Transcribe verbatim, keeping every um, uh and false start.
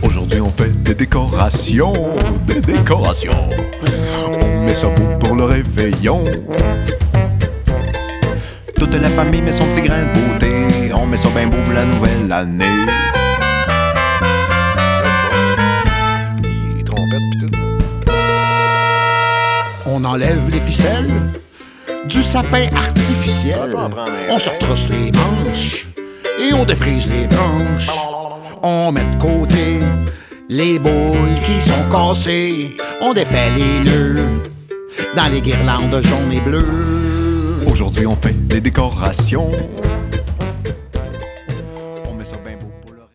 Aujourd'hui on fait des décorations, des décorations. On met ça beau pour le réveillon. Toute la famille met son petit grain de beauté. On met ça bien beau pour la nouvelle année. Les trompettes pis tout. On enlève les ficelles du sapin artificiel. On se retrousse les manches et on défrise les branches. On met de côté les boules qui sont cassées. On défait les nœuds dans les guirlandes jaunes et bleues. Aujourd'hui on fait des décorations.